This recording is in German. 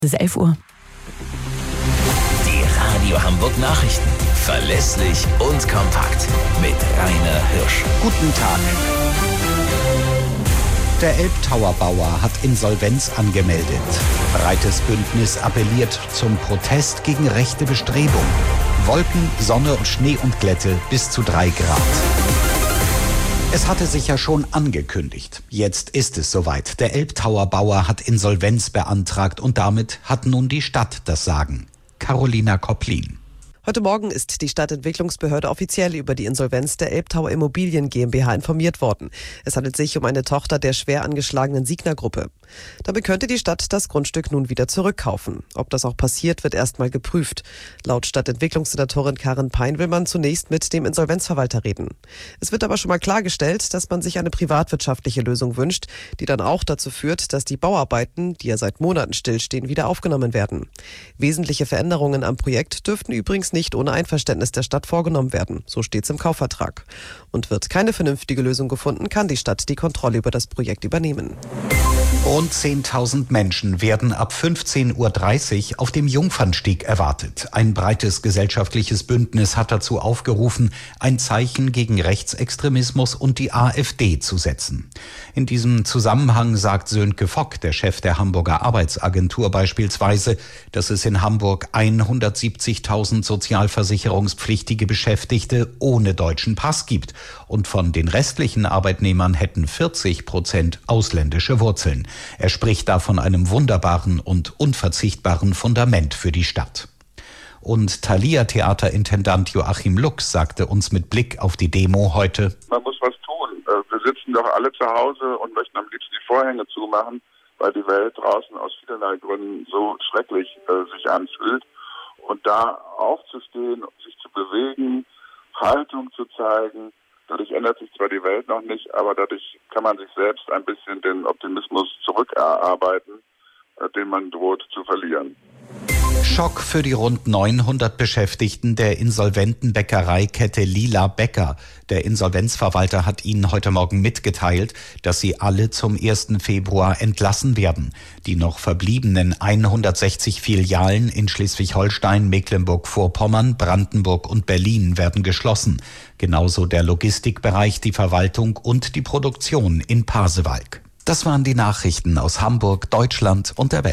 Es ist 11 Uhr. Die Radio Hamburg Nachrichten. Verlässlich und kompakt. Mit Rainer Hirsch. Guten Tag. Der Elbtower-Bauer hat Insolvenz angemeldet. Breites Bündnis appelliert zum Protest gegen rechte Bestrebung. Wolken, Sonne und Schnee und Glätte bis zu 3 Grad. Es hatte sich ja schon angekündigt. Jetzt ist es soweit. Der Elbtower-Bauer hat Insolvenz beantragt und damit hat nun die Stadt das Sagen. Carolina Kopplin. Heute Morgen ist die Stadtentwicklungsbehörde offiziell über die Insolvenz der Elbtower Immobilien GmbH informiert worden. Es handelt sich um eine Tochter der schwer angeschlagenen Signa-Gruppe. Dabei könnte die Stadt das Grundstück nun wieder zurückkaufen. Ob das auch passiert, wird erstmal geprüft. Laut Stadtentwicklungssenatorin Karin Pein will man zunächst mit dem Insolvenzverwalter reden. Es wird aber schon mal klargestellt, dass man sich eine privatwirtschaftliche Lösung wünscht, die dann auch dazu führt, dass die Bauarbeiten, die ja seit Monaten stillstehen, wieder aufgenommen werden. Wesentliche Veränderungen am Projekt dürften übrigens nicht ohne Einverständnis der Stadt vorgenommen werden. So steht es im Kaufvertrag. Und wird keine vernünftige Lösung gefunden, kann die Stadt die Kontrolle über das Projekt übernehmen. Rund 10.000 Menschen werden ab 15.30 Uhr auf dem Jungfernstieg erwartet. Ein breites gesellschaftliches Bündnis hat dazu aufgerufen, ein Zeichen gegen Rechtsextremismus und die AfD zu setzen. In diesem Zusammenhang sagt Sönke Fock, der Chef der Hamburger Arbeitsagentur beispielsweise, dass es in Hamburg 170.000 sozialversicherungspflichtige Beschäftigte ohne deutschen Pass gibt. Und von den restlichen Arbeitnehmern hätten 40% ausländische Wurzeln. Er spricht da von einem wunderbaren und unverzichtbaren Fundament für die Stadt. Und Thalia-Theaterintendant Joachim Lux sagte uns mit Blick auf die Demo heute: Man muss was tun. Wir sitzen doch alle zu Hause und möchten am liebsten die Vorhänge zumachen, weil die Welt draußen aus vielerlei Gründen so schrecklich sich anfühlt. Und da aufzustehen, sich zu bewegen, Haltung zu zeigen, dadurch ändert sich zwar die Welt noch nicht, aber dadurch kann man sich selbst ein bisschen den Optimismus zurückerarbeiten, den man droht zu verlieren. Schock für die rund 900 Beschäftigten der insolventen Bäckereikette Lila Bäcker. Der Insolvenzverwalter hat ihnen heute Morgen mitgeteilt, dass sie alle zum 1. Februar entlassen werden. Die noch verbliebenen 160 Filialen in Schleswig-Holstein, Mecklenburg-Vorpommern, Brandenburg und Berlin werden geschlossen. Genauso der Logistikbereich, die Verwaltung und die Produktion in Pasewalk. Das waren die Nachrichten aus Hamburg, Deutschland und der Welt.